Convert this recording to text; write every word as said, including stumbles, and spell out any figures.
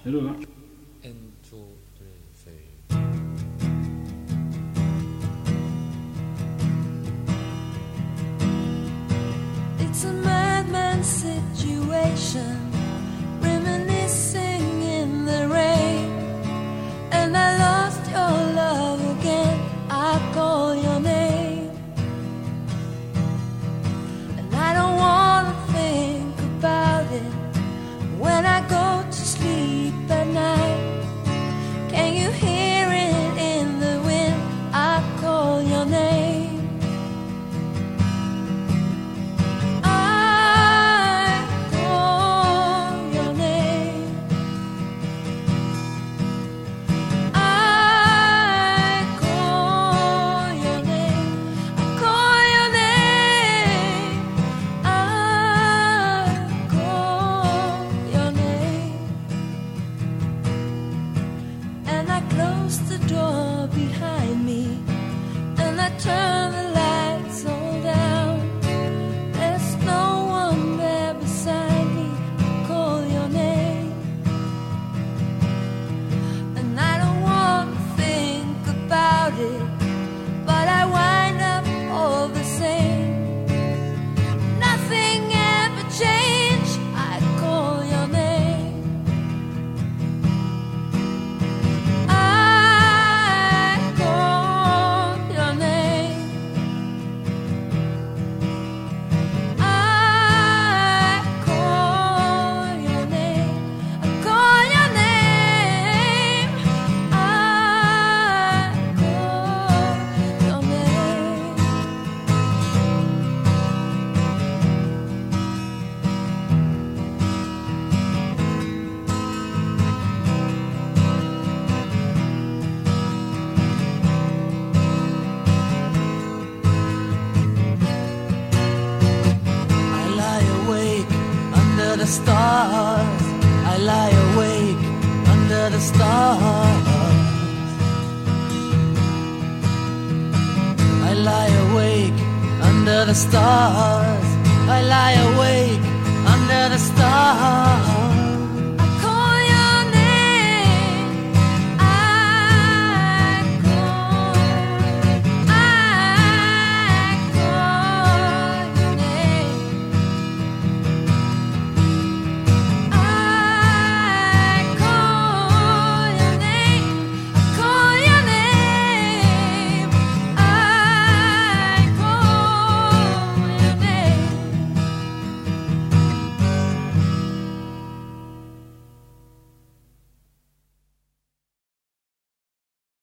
내려가. and two, three, four. It's a madman situation, reminiscing in the rain. And I lost your love again, I call your name. And I don't wanna think about it when I go to sleep at night. Can you hear it in the wind? I call your name. I call your name. I call your name. I call your name. I call your name. And I close the door behind me, and I turn the lights all down. There's no one there beside me. I call your name. And I don't want to think about it, but I wind up all the same. Nothing ever changed. I call your name. I call your name. I call your name. I call your name. I call your name. I lie awake under the stars. I lie awake under the stars. I lie awake under the stars. I lie awake under the stars.